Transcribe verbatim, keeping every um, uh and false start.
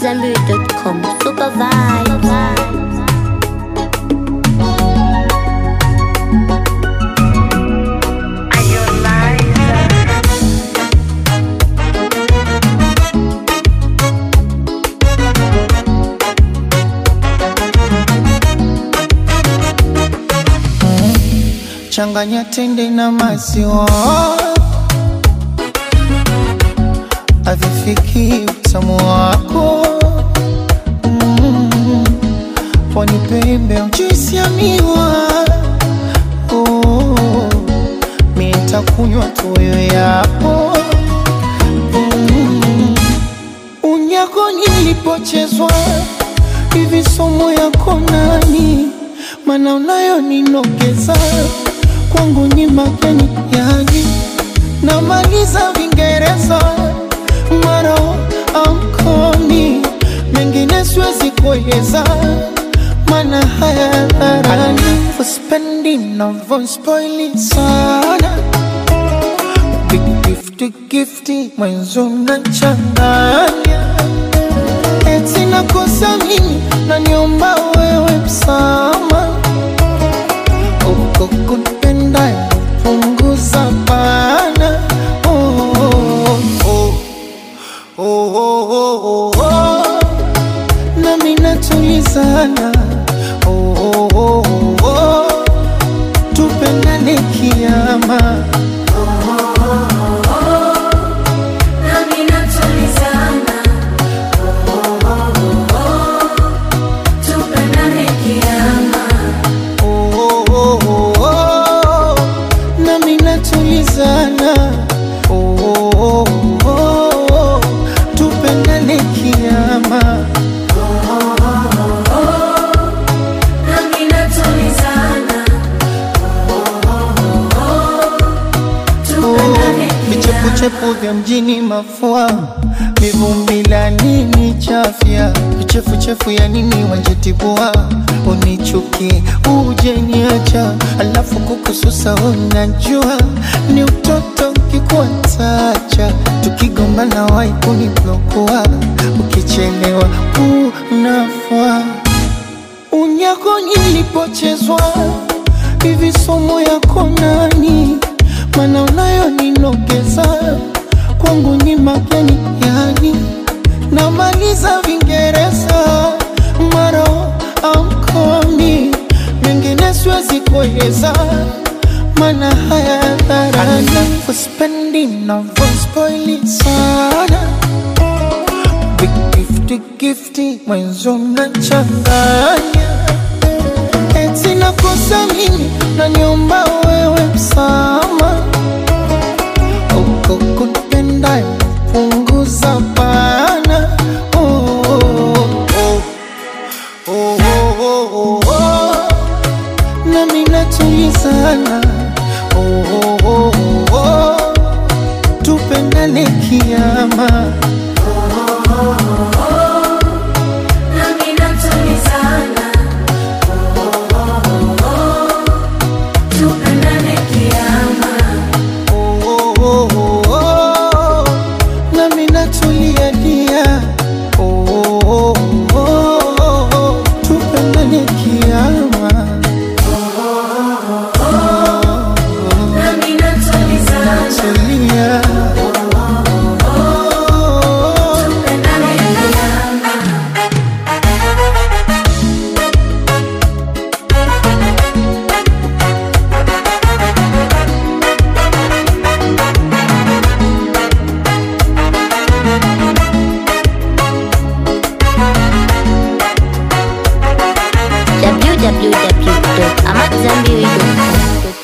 Zambi dot com. Super vibes. Changanya tende na maziwa, havifiki utamu wako. mm. Pwani pembe juisi ya miwa, oh. Mi nitakunywa tuyo yapo. mm. Unyako nilipochezwa, hivi somo yako nani? Mana unayo ninogeza, kwangu ni mageni yani. Namaliza Vingereza, maro amkoni, mengine siwezi kueleza, mana haya dharani. For spending never spoiling sana, big gifty gifty mwenzo nachanganya. Eti nakosa mimi na niomba wewe msama, uko kunipenda punguza bana. Oh, oh, oh, oh, oh, oh, oh. Na mina tulizana. Oh, oh, oh, oh, oh. Tupendane kiyama. Oh, oh, oh, oh. Tupendane kiyama. Oh, oh, oh. Nami natulizana. Oh, oh, oh. Tupendane kiyama. Vichepuchepu vya mjini mafua, mivumbi la nini chafya, vichefuchefu ya nini wanjetibua. Unichuki uje niacha, alafu kukususa unajua ni utoto kikuwa tacha. Tukigombana wai kuniblokua, ukichelewa unafua. Unyako nilipochezwa, hivi somo yako nani? Mana unayo ninogeza, kwangu ni mageni yani. Namaliza Vingereza, maro amkoni, mengine siwezi kueleza, mana haya dharani. For spending never spoiling sana, big gifty gifty mwenzo nachanganya. Eti nakosa mimi na niomba wewe msama, uko kunipenda punguza bana. Oh, oh, oh. Oh, oh, oh, oh. Na mina tulizana. Oh, oh, oh, oh, oh. Tupendane kiyama. Oh, oh, oh, oh. Na mina tulizana. Oh, oh, oh, oh. Tupendane kiyama. Oh, oh, oh, oh. Na mina tulia dia. Oh, oh, oh, oh. Tupendane kiyama. Oh, oh, oh, oh. Na mina tulizana. Tulia. Oh, oh, oh. Tupendane kiyama. w w w dot amadzambi dot com.